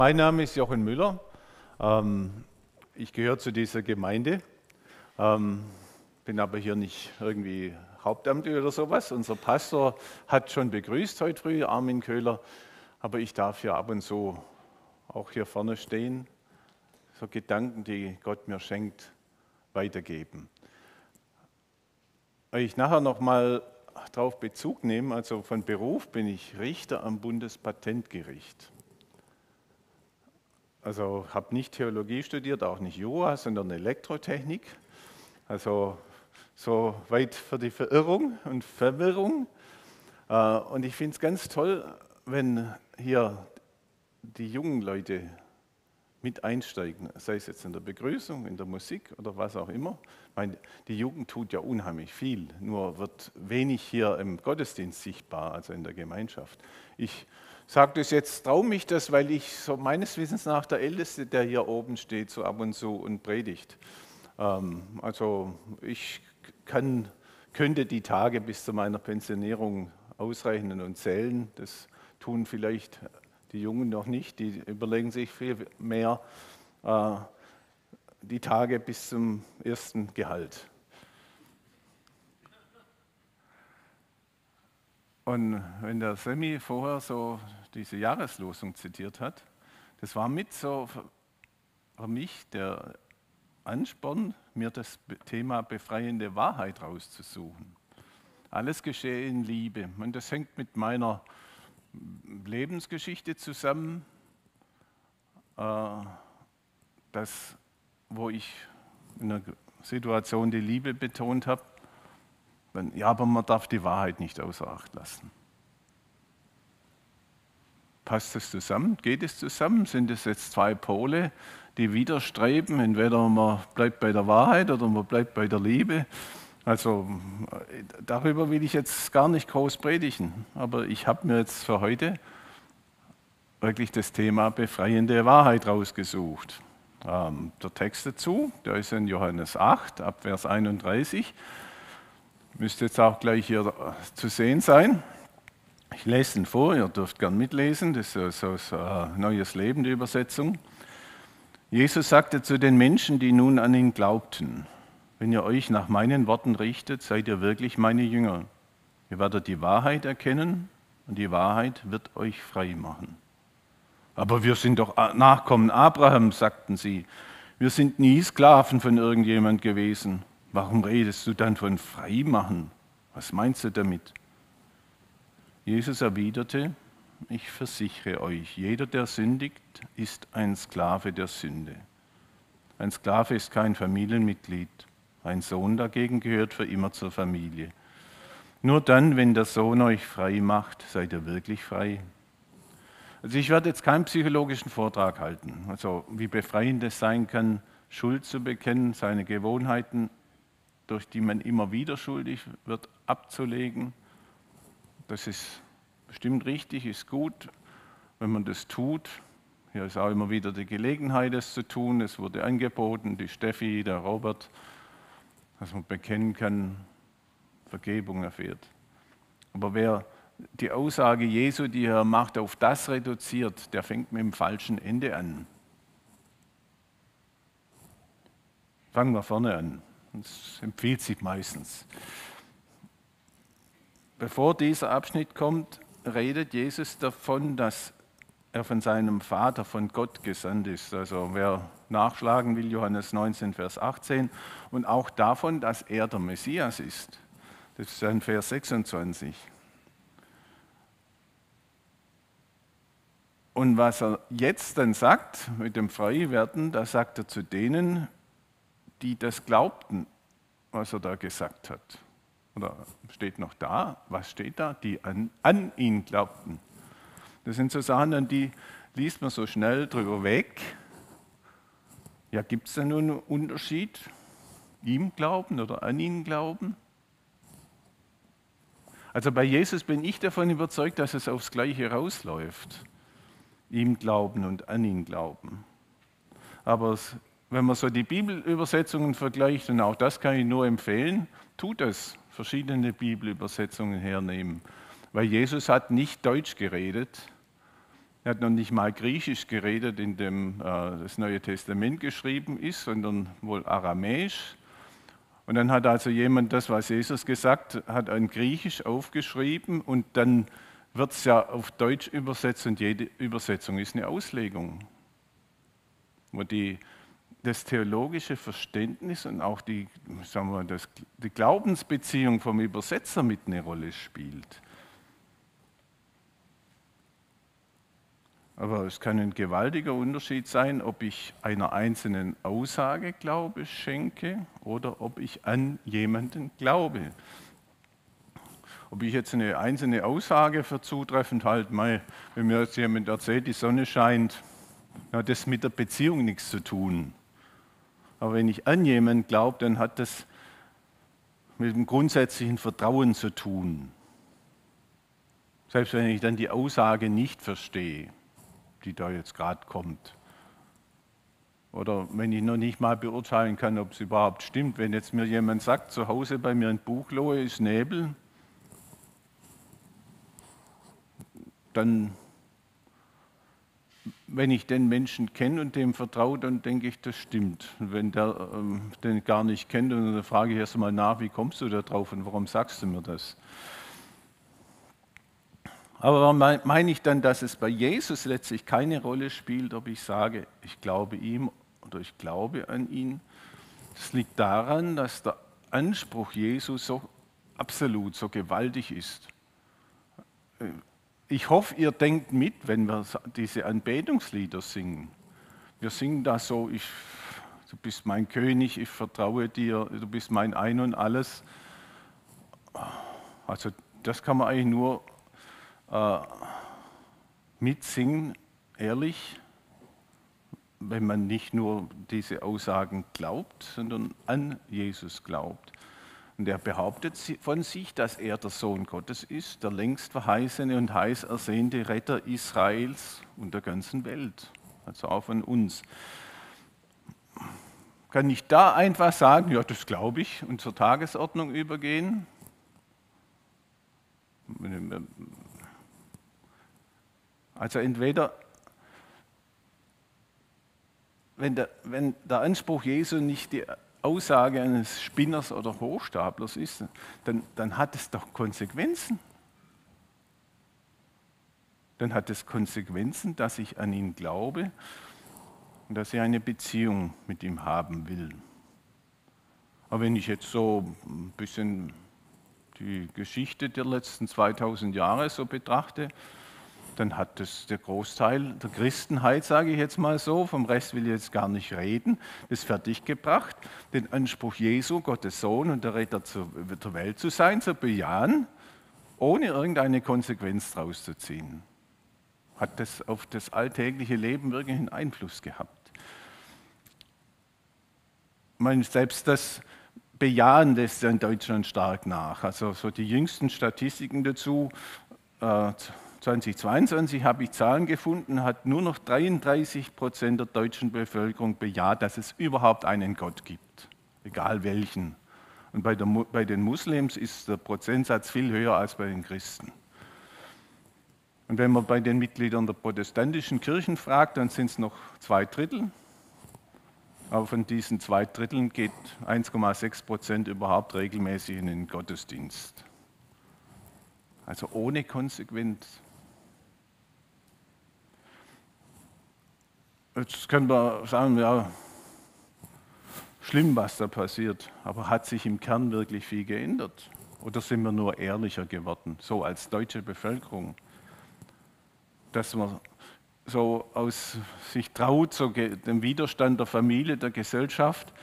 Mein Name ist Jochen Müller. Ich gehöre zu dieser Gemeinde, bin aber hier nicht irgendwie Hauptamtlich oder sowas. Unser Pastor hat schon begrüßt heute früh, Armin Köhler, aber ich darf hier ab und zu auch hier vorne stehen, so Gedanken, die Gott mir schenkt, weitergeben. Weil ich nachher nochmal darauf Bezug nehme, also von Beruf bin ich Richter am Bundespatentgericht. Also habe nicht Theologie studiert, auch nicht Jura, sondern Elektrotechnik. Also so weit für die Verirrung und Verwirrung. Und ich finde es ganz toll, wenn hier die jungen Leute mit einsteigen, sei es jetzt in der Begrüßung, in der Musik oder was auch immer. Ich meine, die Jugend tut ja unheimlich viel, nur wird wenig hier im Gottesdienst sichtbar, also in der Gemeinschaft. Ich sage das jetzt, traue mich das, weil ich so meines Wissens nach der Älteste, der hier oben steht, so ab und zu und predigt. Also ich könnte die Tage bis zu meiner Pensionierung ausrechnen und zählen. Das tun vielleicht die Jungen noch nicht, die überlegen sich viel mehr die Tage bis zum ersten Gehalt. Und wenn der Semi vorher so diese Jahreslosung zitiert hat, das war mit so für mich der Ansporn, mir das Thema befreiende Wahrheit rauszusuchen. Alles geschehe in Liebe. Und das hängt mit meiner Lebensgeschichte zusammen, wo ich in einer Situation die Liebe betont habe. Ja, aber man darf die Wahrheit nicht außer Acht lassen. Passt das zusammen? Geht es zusammen? Sind es jetzt zwei Pole, die widerstreben? Entweder man bleibt bei der Wahrheit oder man bleibt bei der Liebe. Also darüber will ich jetzt gar nicht groß predigen, aber ich habe mir jetzt für heute wirklich das Thema befreiende Wahrheit rausgesucht. Der Text dazu, der ist in Johannes 8, ab Vers 31. Müsste jetzt auch gleich hier zu sehen sein. Ich lese ihn vor, ihr dürft gern mitlesen, das ist aus Neues Leben, die Übersetzung. Jesus sagte zu den Menschen, die nun an ihn glaubten: Wenn ihr euch nach meinen Worten richtet, seid ihr wirklich meine Jünger. Ihr werdet die Wahrheit erkennen und die Wahrheit wird euch frei machen. Aber wir sind doch Nachkommen Abrahams, sagten sie. Wir sind nie Sklaven von irgendjemand gewesen. Warum redest du dann von Freimachen? Was meinst du damit? Jesus erwiderte: Ich versichere euch, jeder, der sündigt, ist ein Sklave der Sünde. Ein Sklave ist kein Familienmitglied. Ein Sohn dagegen gehört für immer zur Familie. Nur dann, wenn der Sohn euch frei macht, seid ihr wirklich frei. Also ich werde jetzt keinen psychologischen Vortrag halten, also wie befreiend es sein kann, Schuld zu bekennen, seine Gewohnheiten, durch die man immer wieder schuldig wird, abzulegen. Das ist bestimmt richtig, ist gut, wenn man das tut. Hier ist auch immer wieder die Gelegenheit, das zu tun. Es wurde angeboten, die Steffi, der Robert, dass man bekennen kann, Vergebung erfährt. Aber wer die Aussage Jesu, die er macht, auf das reduziert, der fängt mit dem falschen Ende an. Fangen wir vorne an. Das empfiehlt sich meistens. Bevor dieser Abschnitt kommt, redet Jesus davon, dass er von seinem Vater, von Gott gesandt ist. Also wer nachschlagen will, Johannes 19, Vers 18. Und auch davon, dass er der Messias ist. Das ist dann Vers 26. Und was er jetzt dann sagt mit dem Freiwerden, da sagt er zu denen, die das glaubten, was er da gesagt hat. Oder steht noch da? Was steht da? Die an ihn glaubten. Das sind so Sachen, an die liest man so schnell drüber weg. Ja, gibt es da nun einen Unterschied? Ihm glauben oder an ihn glauben? Also bei Jesus bin ich davon überzeugt, dass es aufs Gleiche rausläuft. Ihm glauben und an ihn glauben. Aber wenn man so die Bibelübersetzungen vergleicht, und auch das kann ich nur empfehlen, tut es, verschiedene Bibelübersetzungen hernehmen. Weil Jesus hat nicht Deutsch geredet, Er hat noch nicht mal Griechisch geredet, in dem das Neue Testament geschrieben ist, sondern wohl Aramäisch. Und dann hat also jemand das, was Jesus gesagt hat, in Griechisch aufgeschrieben und dann wird es ja auf Deutsch übersetzt und jede Übersetzung ist eine Auslegung, wo das theologische Verständnis und auch die Glaubensbeziehung vom Übersetzer mit eine Rolle spielt. Aber es kann ein gewaltiger Unterschied sein, ob ich einer einzelnen Aussage Glaube schenke oder ob ich an jemanden glaube. Ob ich jetzt eine einzelne Aussage für zutreffend halte, wenn mir jetzt jemand erzählt, die Sonne scheint, hat das mit der Beziehung nichts zu tun. Aber wenn ich an jemanden glaube, dann hat das mit dem grundsätzlichen Vertrauen zu tun. Selbst wenn ich dann die Aussage nicht verstehe, die da jetzt gerade kommt. Oder wenn ich noch nicht mal beurteilen kann, ob es überhaupt stimmt. Wenn jetzt mir jemand sagt, zu Hause bei mir in Buchloe ist Nebel, dann, wenn ich den Menschen kenne und dem vertraue, dann denke ich, das stimmt. Und wenn der den gar nicht kennt, dann frage ich erst mal nach, wie kommst du da drauf und warum sagst du mir das? Aber meine ich dann, dass es bei Jesus letztlich keine Rolle spielt, ob ich sage, ich glaube ihm oder ich glaube an ihn? Das liegt daran, dass der Anspruch Jesu so absolut, so gewaltig ist. Ich hoffe, ihr denkt mit, wenn wir diese Anbetungslieder singen. Wir singen da so, du bist mein König, ich vertraue dir, du bist mein Ein und Alles. Also das kann man eigentlich nur mitsingen, ehrlich, wenn man nicht nur diese Aussagen glaubt, sondern an Jesus glaubt. Und er behauptet von sich, dass er der Sohn Gottes ist, der längst verheißene und heiß ersehnte Retter Israels und der ganzen Welt, also auch von uns. Kann ich da einfach sagen, ja, das glaube ich, und zur Tagesordnung übergehen? Also entweder, wenn der Anspruch Jesu nicht die Aussage eines Spinners oder Hochstaplers ist, dann hat es doch Konsequenzen. Dann hat es Konsequenzen, dass ich an ihn glaube und dass ich eine Beziehung mit ihm haben will. Aber wenn ich jetzt so ein bisschen die Geschichte der letzten 2000 Jahre so betrachte, dann hat das der Großteil der Christenheit, sage ich jetzt mal so, vom Rest will ich jetzt gar nicht reden, das fertiggebracht, den Anspruch Jesu, Gottes Sohn und der Retter der Welt zu sein, zu bejahen, ohne irgendeine Konsequenz daraus zu ziehen. Hat das auf das alltägliche Leben wirklich einen Einfluss gehabt? Ich meine, selbst das Bejahen lässt ja in Deutschland stark nach. Also so die jüngsten Statistiken dazu, 2022 habe ich Zahlen gefunden, hat nur noch 33% der deutschen Bevölkerung bejaht, dass es überhaupt einen Gott gibt, egal welchen. Und bei den Muslims ist der Prozentsatz viel höher als bei den Christen. Und wenn man bei den Mitgliedern der protestantischen Kirchen fragt, dann sind es noch 2/3. Aber von diesen 2/3 geht 1,6% überhaupt regelmäßig in den Gottesdienst. Also ohne Konsequenz. Jetzt können wir sagen, ja, schlimm, was da passiert, aber hat sich im Kern wirklich viel geändert? Oder sind wir nur ehrlicher geworden, so als deutsche Bevölkerung? Dass man so aus sich traut, so dem Widerstand der Familie, der Gesellschaft,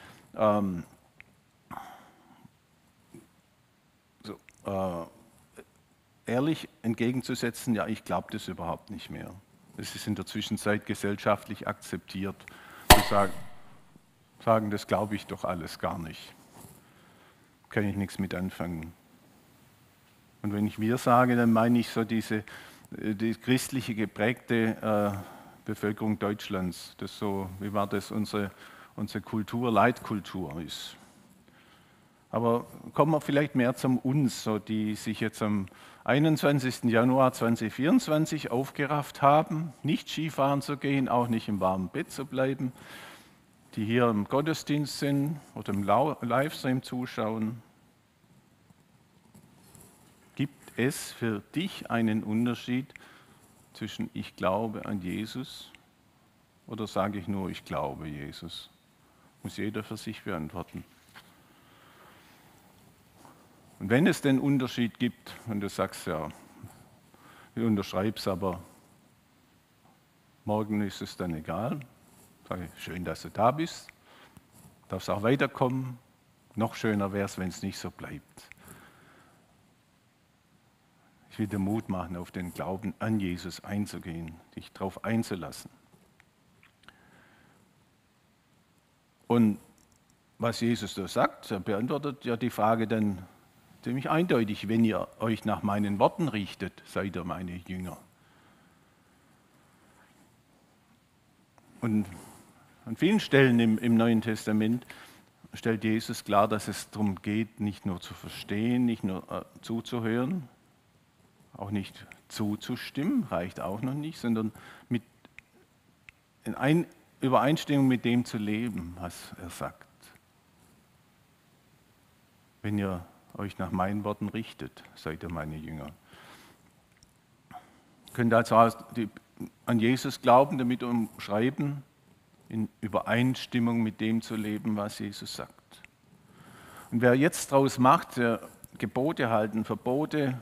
ehrlich entgegenzusetzen, ja, ich glaube das überhaupt nicht mehr. Es ist in der Zwischenzeit gesellschaftlich akzeptiert, zu sagen, das glaube ich doch alles gar nicht. Kann ich nichts mit anfangen. Und wenn ich wir sage, dann meine ich so die christliche geprägte Bevölkerung Deutschlands, das so, wie war das, unsere Kultur, Leitkultur ist. Aber kommen wir vielleicht mehr zum Uns, so die sich jetzt am 21. Januar 2024 aufgerafft haben, nicht Skifahren zu gehen, auch nicht im warmen Bett zu bleiben, die hier im Gottesdienst sind oder im Livestream zuschauen. Gibt es für dich einen Unterschied zwischen ich glaube an Jesus oder sage ich nur, ich glaube Jesus? Muss jeder für sich beantworten. Und wenn es den Unterschied gibt, und du sagst ja, ich unterschreibe es, aber morgen ist es dann egal, sage ich, schön, dass du da bist, darfst auch weiterkommen, noch schöner wäre es, wenn es nicht so bleibt. Ich will dir Mut machen, auf den Glauben an Jesus einzugehen, dich darauf einzulassen. Und was Jesus da sagt, er beantwortet ja die Frage dann ziemlich eindeutig: Wenn ihr euch nach meinen Worten richtet, seid ihr meine Jünger. Und an vielen Stellen im Neuen Testament stellt Jesus klar, dass es darum geht, nicht nur zu verstehen, nicht nur zuzuhören, auch nicht zuzustimmen, reicht auch noch nicht, sondern in Übereinstimmung mit dem zu leben, was er sagt. Wenn ihr euch nach meinen Worten richtet, seid ihr meine Jünger. Ihr könnt also an Jesus glauben, damit umschreiben, in Übereinstimmung mit dem zu leben, was Jesus sagt. Und wer jetzt daraus macht, der Gebote halten, Verbote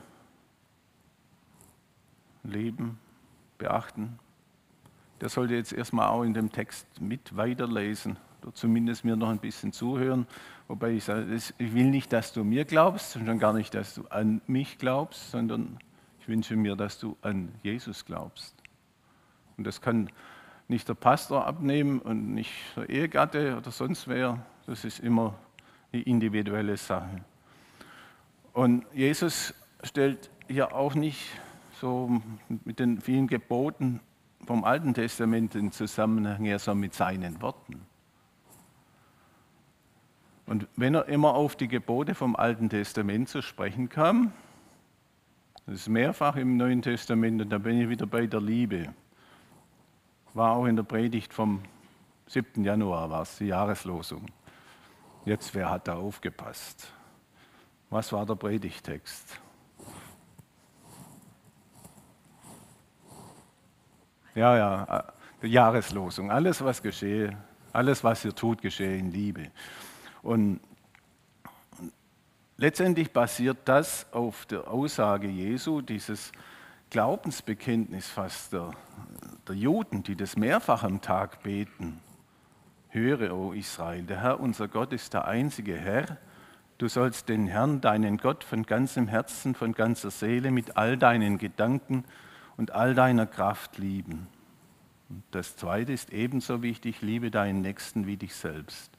leben, beachten, der sollte jetzt erstmal auch in dem Text mit weiterlesen oder zumindest mir noch ein bisschen zuhören. Wobei ich sage, ich will nicht, dass du mir glaubst und schon gar nicht, dass du an mich glaubst, sondern ich wünsche mir, dass du an Jesus glaubst. Und das kann nicht der Pastor abnehmen und nicht der Ehegatte oder sonst wer. Das ist immer eine individuelle Sache. Und Jesus stellt hier auch nicht so mit den vielen Geboten vom Alten Testament in Zusammenhang her, so mit seinen Worten. Und wenn er immer auf die Gebote vom Alten Testament zu sprechen kam, das ist mehrfach im Neuen Testament, und da bin ich wieder bei der Liebe. War auch in der Predigt vom 7. Januar, war es die Jahreslosung. Jetzt, wer hat da aufgepasst? Was war der Predigtext? Ja, die Jahreslosung. Alles, was geschehe, alles, was ihr tut, geschehe in Liebe. Und letztendlich basiert das auf der Aussage Jesu, dieses Glaubensbekenntnis fast der Juden, die das mehrfach am Tag beten. Höre, o Israel, der Herr, unser Gott, ist der einzige Herr. Du sollst den Herrn, deinen Gott, von ganzem Herzen, von ganzer Seele, mit all deinen Gedanken und all deiner Kraft lieben. Und das Zweite ist ebenso wichtig: liebe deinen Nächsten wie dich selbst.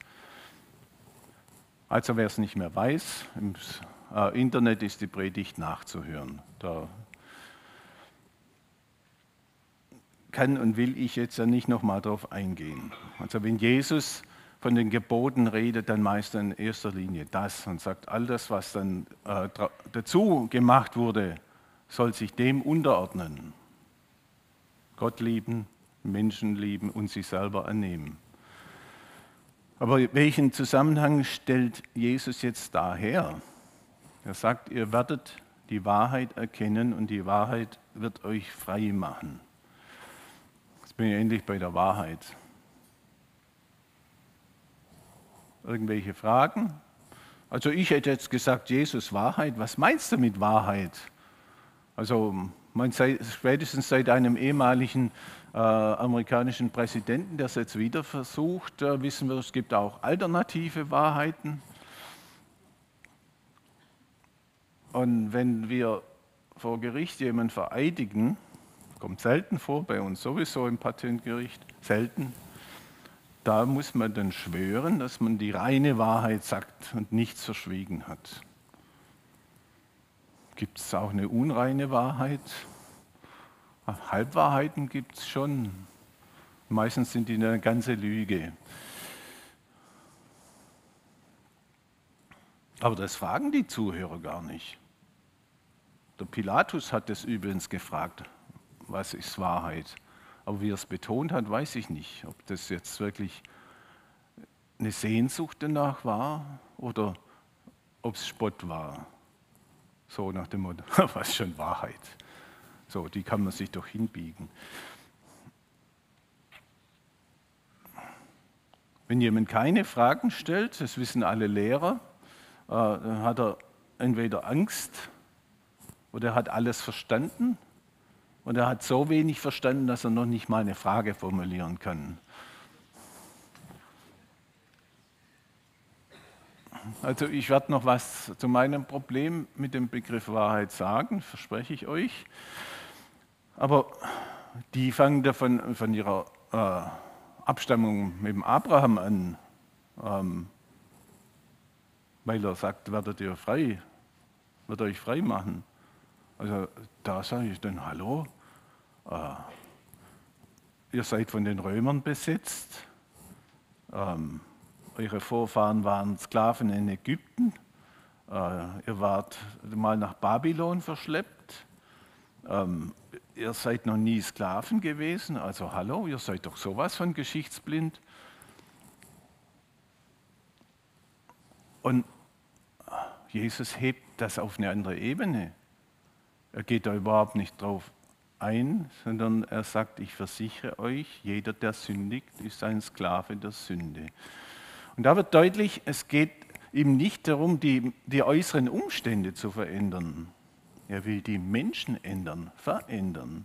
Also wer es nicht mehr weiß, im Internet ist die Predigt nachzuhören. Da kann und will ich jetzt ja nicht nochmal drauf eingehen. Also wenn Jesus von den Geboten redet, dann meist in erster Linie das und sagt, all das, was dann dazu gemacht wurde, soll sich dem unterordnen. Gott lieben, Menschen lieben und sich selber annehmen. Aber welchen Zusammenhang stellt Jesus jetzt da her? Er sagt, ihr werdet die Wahrheit erkennen und die Wahrheit wird euch frei machen. Jetzt bin ich endlich bei der Wahrheit. Irgendwelche Fragen? Also ich hätte jetzt gesagt, Jesus, Wahrheit, was meinst du mit Wahrheit? Also spätestens seit einem ehemaligen amerikanischen Präsidenten, der es jetzt wieder versucht, wissen wir, es gibt auch alternative Wahrheiten. Und wenn wir vor Gericht jemanden vereidigen, kommt selten vor, bei uns sowieso im Patentgericht, selten, da muss man dann schwören, dass man die reine Wahrheit sagt und nichts verschwiegen hat. Gibt es auch eine unreine Wahrheit? Halbwahrheiten gibt es schon. Meistens sind die eine ganze Lüge. Aber das fragen die Zuhörer gar nicht. Der Pilatus hat es übrigens gefragt, was ist Wahrheit? Aber wie er es betont hat, weiß ich nicht, ob das jetzt wirklich eine Sehnsucht danach war oder ob es Spott war. So nach dem Motto, was ist schon Wahrheit? So, die kann man sich doch hinbiegen. Wenn jemand keine Fragen stellt, das wissen alle Lehrer, dann hat er entweder Angst oder er hat alles verstanden und er hat so wenig verstanden, dass er noch nicht mal eine Frage formulieren kann. Also ich werde noch was zu meinem Problem mit dem Begriff Wahrheit sagen, verspreche ich euch. Aber die fangen davon von ihrer Abstammung mit dem Abraham an, weil er sagt, werdet ihr frei, wird euch frei machen. Also da sage ich dann, hallo, ihr seid von den Römern besetzt, eure Vorfahren waren Sklaven in Ägypten, ihr wart mal nach Babylon verschleppt, ihr seid noch nie Sklaven gewesen, also hallo, ihr seid doch sowas von geschichtsblind. Und Jesus hebt das auf eine andere Ebene. Er geht da überhaupt nicht drauf ein, sondern er sagt, ich versichere euch, jeder, der sündigt, ist ein Sklave der Sünde. Und da wird deutlich, es geht ihm nicht darum, die äußeren Umstände zu verändern. Er will die Menschen ändern, verändern.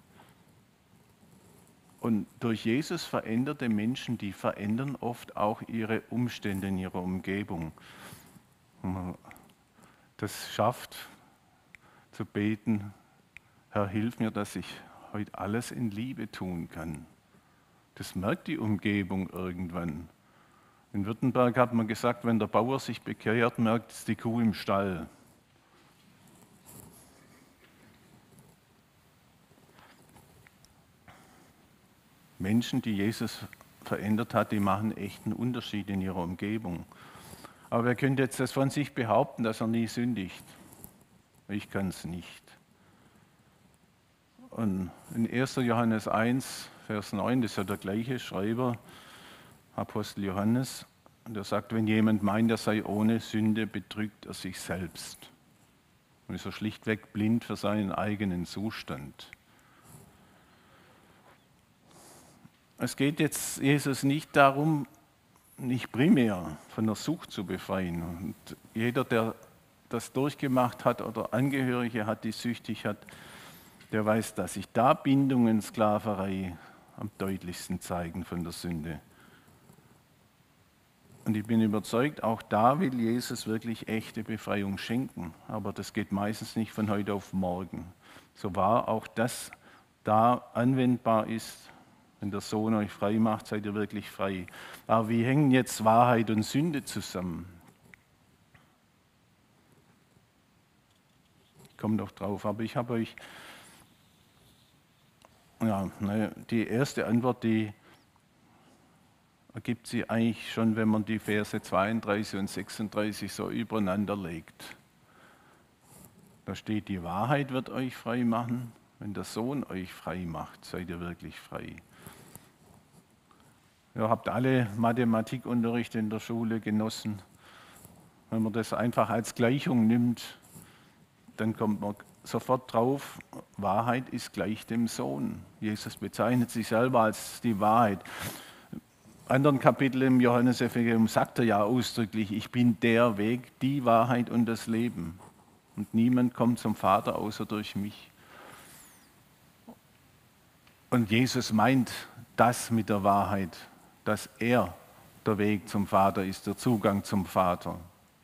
Und durch Jesus veränderte Menschen, die verändern oft auch ihre Umstände in ihrer Umgebung. Wenn man das schafft, zu beten, Herr, hilf mir, dass ich heute alles in Liebe tun kann. Das merkt die Umgebung irgendwann. In Württemberg hat man gesagt, wenn der Bauer sich bekehrt, merkt es die Kuh im Stall. Menschen, die Jesus verändert hat, die machen echt einen Unterschied in ihrer Umgebung. Aber wer könnte jetzt das von sich behaupten, dass er nie sündigt? Ich kann es nicht. Und in 1. Johannes 1, Vers 9, das ist ja der gleiche Schreiber, Apostel Johannes, und er sagt, wenn jemand meint, er sei ohne Sünde, betrügt er sich selbst. Und ist er schlichtweg blind für seinen eigenen Zustand. Es geht jetzt Jesus nicht darum, nicht primär von der Sucht zu befreien. Und jeder, der das durchgemacht hat oder Angehörige hat, die süchtig hat, der weiß, dass sich da Bindungen, Sklaverei am deutlichsten zeigen von der Sünde. Und ich bin überzeugt, auch da will Jesus wirklich echte Befreiung schenken. Aber das geht meistens nicht von heute auf morgen. So wahr auch das da anwendbar ist, wenn der Sohn euch frei macht, seid ihr wirklich frei. Aber wie hängen jetzt Wahrheit und Sünde zusammen? Ich komme doch drauf, aber ich habe euch, die erste Antwort, die ergibt sie eigentlich schon, wenn man die Verse 32 und 36 so übereinander legt. Da steht, die Wahrheit wird euch frei machen. Wenn der Sohn euch frei macht, seid ihr wirklich frei. Ihr habt alle Mathematikunterricht in der Schule genossen. Wenn man das einfach als Gleichung nimmt, dann kommt man sofort drauf, Wahrheit ist gleich dem Sohn. Jesus bezeichnet sich selber als die Wahrheit. Im anderen Kapitel im Johannesevangelium sagt er ja ausdrücklich, ich bin der Weg, die Wahrheit und das Leben. Und niemand kommt zum Vater außer durch mich. Und Jesus meint das mit der Wahrheit, dass er der Weg zum Vater ist, der Zugang zum Vater.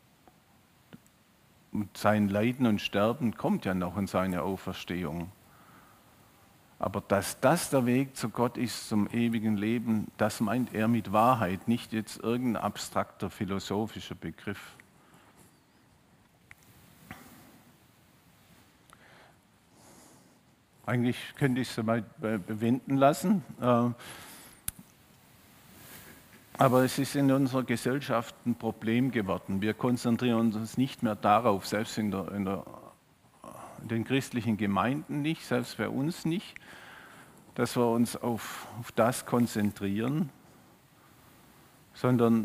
Und sein Leiden und Sterben kommt ja noch in seine Auferstehung. Aber dass das der Weg zu Gott ist, zum ewigen Leben, das meint er mit Wahrheit, nicht jetzt irgendein abstrakter philosophischer Begriff. Eigentlich könnte ich es mal bewenden lassen, aber es ist in unserer Gesellschaft ein Problem geworden. Wir konzentrieren uns nicht mehr darauf, selbst in in den christlichen Gemeinden nicht, selbst bei uns nicht, dass wir uns auf das konzentrieren, sondern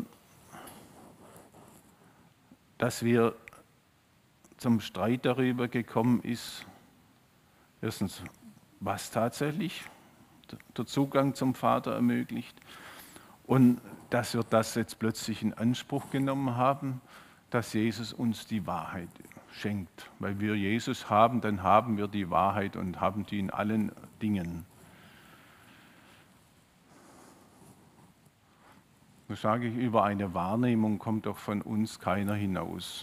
dass wir zum Streit darüber gekommen ist, erstens, was tatsächlich der Zugang zum Vater ermöglicht und dass wir das jetzt plötzlich in Anspruch genommen haben, dass Jesus uns die Wahrheit schenkt. Weil wir Jesus haben, dann haben wir die Wahrheit und haben die in allen Dingen. Das sage ich, über eine Wahrnehmung kommt doch von uns keiner hinaus.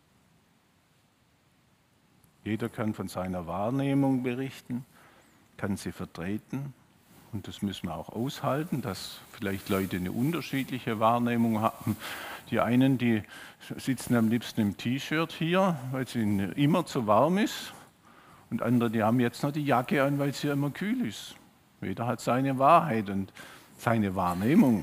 Jeder kann von seiner Wahrnehmung berichten, kann sie vertreten. Und das müssen wir auch aushalten, dass vielleicht Leute eine unterschiedliche Wahrnehmung haben. Die einen, die sitzen am liebsten im T-Shirt hier, weil es ihnen immer zu warm ist. Und andere, die haben jetzt noch die Jacke an, weil es hier immer kühl ist. Jeder hat seine Wahrheit und seine Wahrnehmung.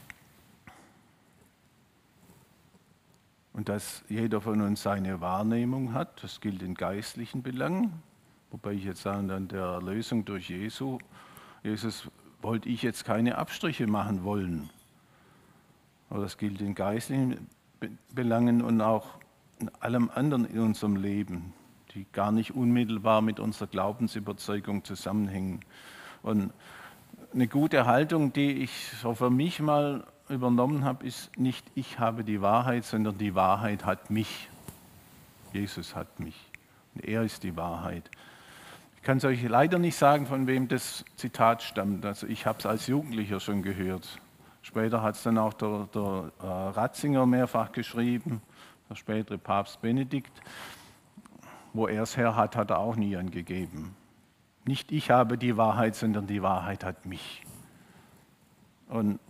Und dass jeder von uns seine Wahrnehmung hat, das gilt in geistlichen Belangen. Wobei ich jetzt sage, an der Erlösung durch Jesus wollte ich jetzt keine Abstriche machen wollen. Aber das gilt in geistlichen Belangen und auch in allem anderen in unserem Leben, die gar nicht unmittelbar mit unserer Glaubensüberzeugung zusammenhängen. Und eine gute Haltung, die ich so für mich mal übernommen habe, ist nicht ich habe die Wahrheit, sondern die Wahrheit hat mich. Jesus hat mich. Und er ist die Wahrheit. Ich kann es euch leider nicht sagen, von wem das Zitat stammt. Also ich habe es als Jugendlicher schon gehört. Später hat es dann auch der Ratzinger mehrfach geschrieben, der spätere Papst Benedikt. Wo er es her hat, hat er auch nie angegeben. Nicht ich habe die Wahrheit, sondern die Wahrheit hat mich. Und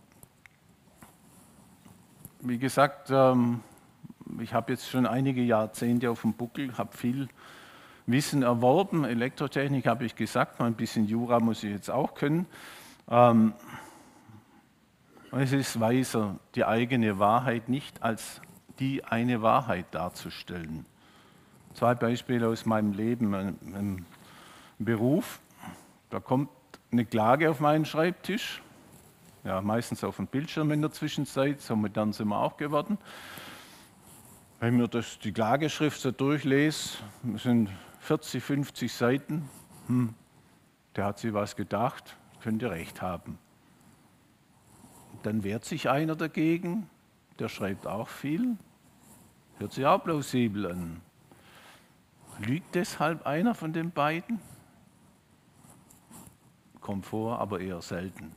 wie gesagt, ich habe jetzt schon einige Jahrzehnte auf dem Buckel, habe viel Wissen erworben. Elektrotechnik habe ich gesagt, mal ein bisschen Jura muss ich jetzt auch können. Und es ist weiser, die eigene Wahrheit nicht als die eine Wahrheit darzustellen. 2 Beispiele aus meinem Leben. Im Beruf, da kommt eine Klage auf meinen Schreibtisch. Ja, meistens auf dem Bildschirm in der Zwischenzeit, so modern sind wir auch geworden. Wenn mir die Klageschrift so durchlese, das sind 40, 50 Seiten, der hat sich was gedacht, könnte recht haben. Dann wehrt sich einer dagegen, der schreibt auch viel, hört sich auch plausibel an. Lügt deshalb einer von den beiden? Kommt vor, aber eher selten.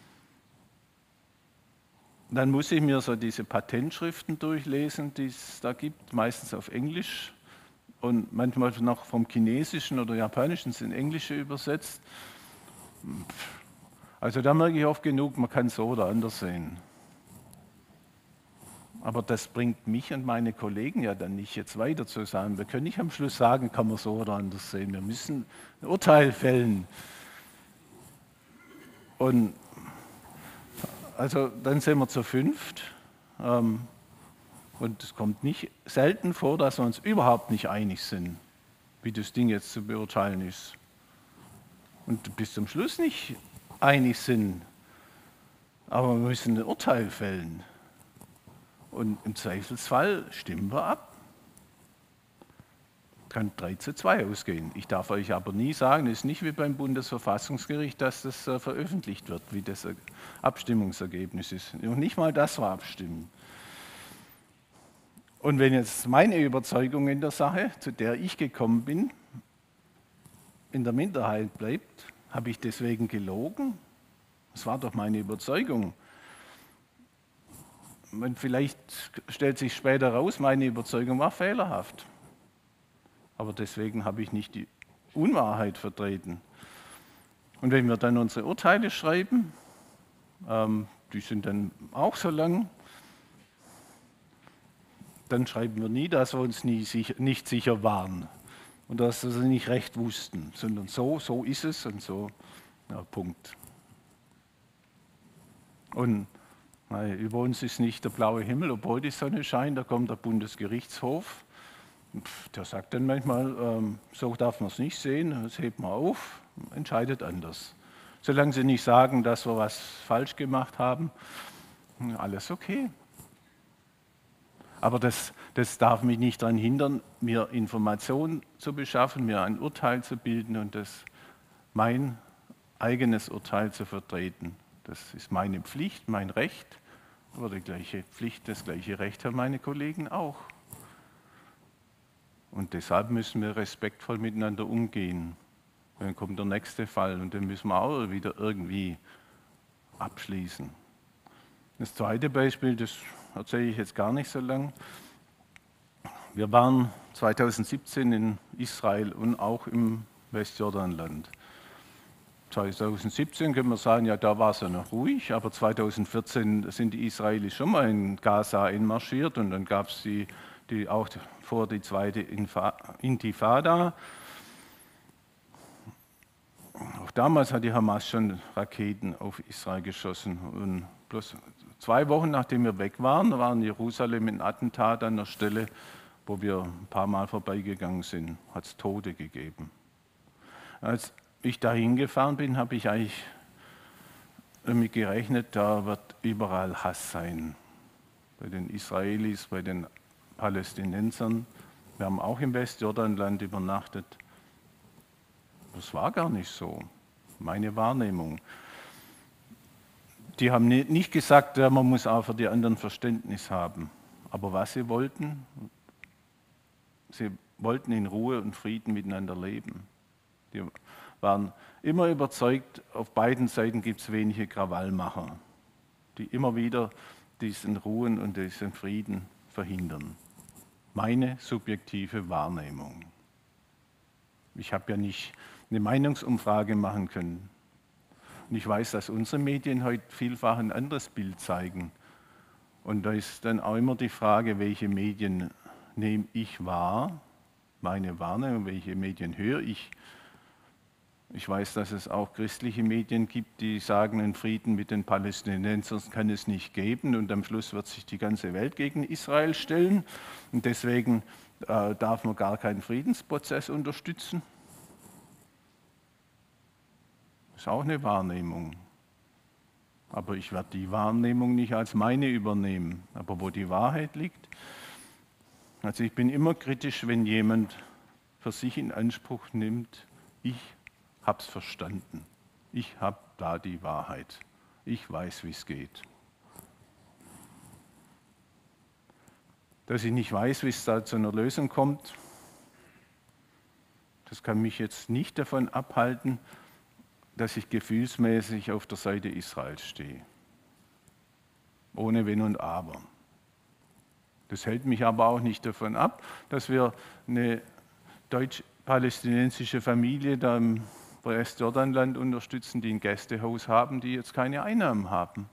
Dann muss ich mir so diese Patentschriften durchlesen, die es da gibt, meistens auf Englisch und manchmal noch vom Chinesischen oder Japanischen ins Englische übersetzt. Also da merke ich oft genug, man kann so oder anders sehen. Aber das bringt mich und meine Kollegen ja dann nicht jetzt weiter zu sagen. Wir können nicht am Schluss sagen, kann man so oder anders sehen. Wir müssen ein Urteil fällen. Und also dann sind wir zu 5. Und es kommt nicht selten vor, dass wir uns überhaupt nicht einig sind, wie das Ding jetzt zu beurteilen ist. Und bis zum Schluss nicht einig sind. Aber wir müssen ein Urteil fällen. Und im Zweifelsfall stimmen wir ab. Kann 3:2 ausgehen. Ich darf euch aber nie sagen, es ist nicht wie beim Bundesverfassungsgericht, dass das veröffentlicht wird, wie das Abstimmungsergebnis ist. Und nicht mal das war abstimmen. Und wenn jetzt meine Überzeugung in der Sache, zu der ich gekommen bin, in der Minderheit bleibt, habe ich deswegen gelogen? Das war doch meine Überzeugung. Und vielleicht stellt sich später raus, meine Überzeugung war fehlerhaft. Aber deswegen habe ich nicht die Unwahrheit vertreten. Und wenn wir dann unsere Urteile schreiben, die sind dann auch so lang, dann schreiben wir nie, dass wir uns nicht sicher waren und dass wir nicht recht wussten, sondern so ist es und so, ja, Punkt. Und über uns ist nicht der blaue Himmel, obwohl die Sonne scheint, da kommt der Bundesgerichtshof. Der sagt dann manchmal, so darf man es nicht sehen, das hebt man auf, entscheidet anders. Solange sie nicht sagen, dass wir was falsch gemacht haben, alles okay. Aber das darf mich nicht daran hindern, mir Informationen zu beschaffen, mir ein Urteil zu bilden und mein eigenes Urteil zu vertreten. Das ist meine Pflicht, mein Recht, aber die gleiche Pflicht, das gleiche Recht haben meine Kollegen auch. Und deshalb müssen wir respektvoll miteinander umgehen. Dann kommt der nächste Fall und den müssen wir auch wieder irgendwie abschließen. Das zweite Beispiel, das erzähle ich jetzt gar nicht so lang. Wir waren 2017 in Israel und auch im Westjordanland. 2017 können wir sagen, ja, da war es ja noch ruhig, aber 2014 sind die Israelis schon mal in Gaza einmarschiert und dann gab es auch vor die zweite Intifada. Auch damals hat die Hamas schon Raketen auf Israel geschossen. Und bloß 2 Wochen nachdem wir weg waren, war in Jerusalem ein Attentat an der Stelle, wo wir ein paar Mal vorbeigegangen sind, hat es Tote gegeben. Als ich da hingefahren bin, habe ich eigentlich damit gerechnet, da wird überall Hass sein. Bei den Israelis, bei den Palästinensern. Wir haben auch im Westjordanland übernachtet. Das war gar nicht so, meine Wahrnehmung. Die haben nicht gesagt, ja, man muss auch für die anderen Verständnis haben. Aber was sie wollten in Ruhe und Frieden miteinander leben. Die waren immer überzeugt, auf beiden Seiten gibt es wenige Krawallmacher, die immer wieder diesen Ruhen und diesen Frieden verhindern. Meine subjektive Wahrnehmung. Ich habe ja nicht eine Meinungsumfrage machen können. Und ich weiß, dass unsere Medien heute vielfach ein anderes Bild zeigen. Und da ist dann auch immer die Frage, welche Medien nehme ich wahr, meine Wahrnehmung, welche Medien höre ich. Ich weiß, dass es auch christliche Medien gibt, die sagen, einen Frieden mit den Palästinensern kann es nicht geben und am Schluss wird sich die ganze Welt gegen Israel stellen und deswegen darf man gar keinen Friedensprozess unterstützen. Das ist auch eine Wahrnehmung. Aber ich werde die Wahrnehmung nicht als meine übernehmen. Aber wo die Wahrheit liegt, also ich bin immer kritisch, wenn jemand für sich in Anspruch nimmt, ich habe es verstanden. Ich habe da die Wahrheit. Ich weiß, wie es geht. Dass ich nicht weiß, wie es da zu einer Lösung kommt, das kann mich jetzt nicht davon abhalten, dass ich gefühlsmäßig auf der Seite Israels stehe. Ohne Wenn und Aber. Das hält mich aber auch nicht davon ab, dass wir eine deutsch-palästinensische Familie da im Westjordanland unterstützen, die ein Gästehaus haben, die jetzt keine Einnahmen haben.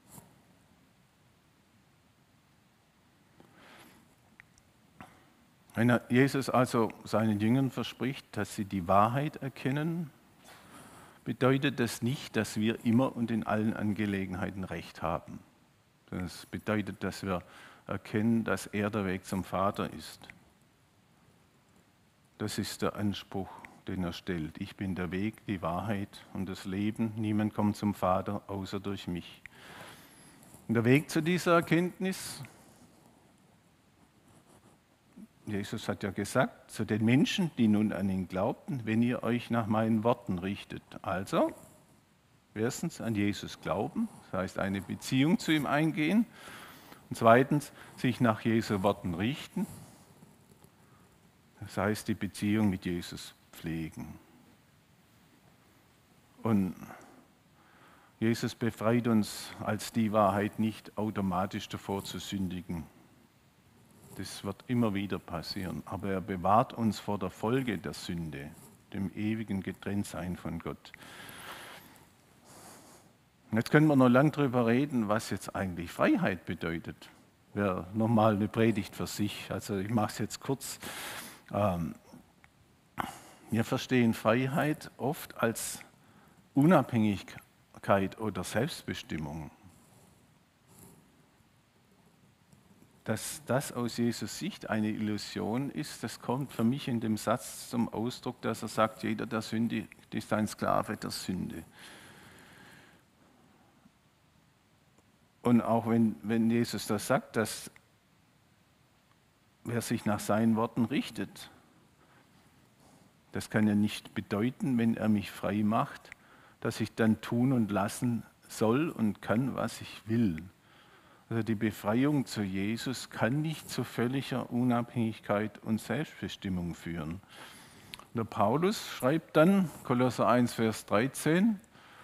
Wenn Jesus also seinen Jüngern verspricht, dass sie die Wahrheit erkennen, bedeutet das nicht, dass wir immer und in allen Angelegenheiten Recht haben. Das bedeutet, dass wir erkennen, dass er der Weg zum Vater ist. Das ist der Anspruch, den er stellt. Ich bin der Weg, die Wahrheit und das Leben. Niemand kommt zum Vater außer durch mich. Und der Weg zu dieser Erkenntnis, Jesus hat ja gesagt, zu den Menschen, die nun an ihn glaubten, wenn ihr euch nach meinen Worten richtet. Also, erstens an Jesus glauben, das heißt eine Beziehung zu ihm eingehen. Und zweitens, sich nach Jesu Worten richten, das heißt die Beziehung mit Jesus pflegen. Und Jesus befreit uns als die Wahrheit nicht automatisch davor zu sündigen. Das wird immer wieder passieren. Aber er bewahrt uns vor der Folge der Sünde, dem ewigen Getrenntsein von Gott. Jetzt können wir noch lange darüber reden, was jetzt eigentlich Freiheit bedeutet. Wäre nochmal eine Predigt für sich. Also ich mache es jetzt kurz. Wir verstehen Freiheit oft als Unabhängigkeit oder Selbstbestimmung. dass das aus Jesus Sicht eine Illusion ist, das kommt für mich in dem Satz zum Ausdruck, dass er sagt, jeder, der sündigt, ist ein Sklave der Sünde. Und auch wenn Jesus das sagt, dass wer sich nach seinen Worten richtet, das kann ja nicht bedeuten, wenn er mich frei macht, dass ich dann tun und lassen soll und kann, was ich will. Also die Befreiung zu Jesus kann nicht zu völliger Unabhängigkeit und Selbstbestimmung führen. Der Paulus schreibt dann, Kolosser 1, Vers 13,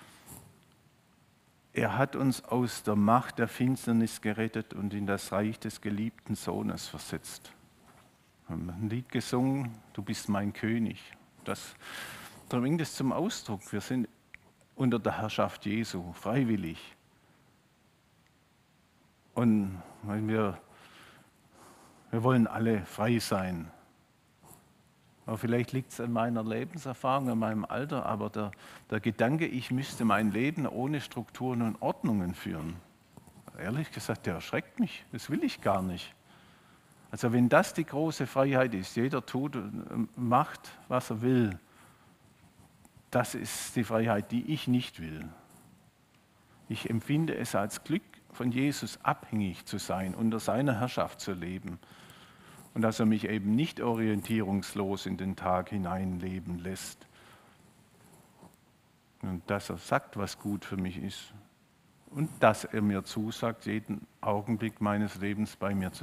er hat uns aus der Macht der Finsternis gerettet und in das Reich des geliebten Sohnes versetzt. Wir haben ein Lied gesungen, du bist mein König. Das bringt es zum Ausdruck. Wir sind unter der Herrschaft Jesu, freiwillig. Und wir wollen alle frei sein. Aber vielleicht liegt es an meiner Lebenserfahrung, an meinem Alter, aber der Gedanke, ich müsste mein Leben ohne Strukturen und Ordnungen führen, ehrlich gesagt, der erschreckt mich. Das will ich gar nicht. Also wenn das die große Freiheit ist, jeder tut und macht, was er will, das ist die Freiheit, die ich nicht will. Ich empfinde es als Glück, von Jesus abhängig zu sein, unter seiner Herrschaft zu leben. Und dass er mich eben nicht orientierungslos in den Tag hineinleben lässt. Und dass er sagt, was gut für mich ist. Und dass er mir zusagt, jeden Augenblick meines Lebens bei mir zu sein.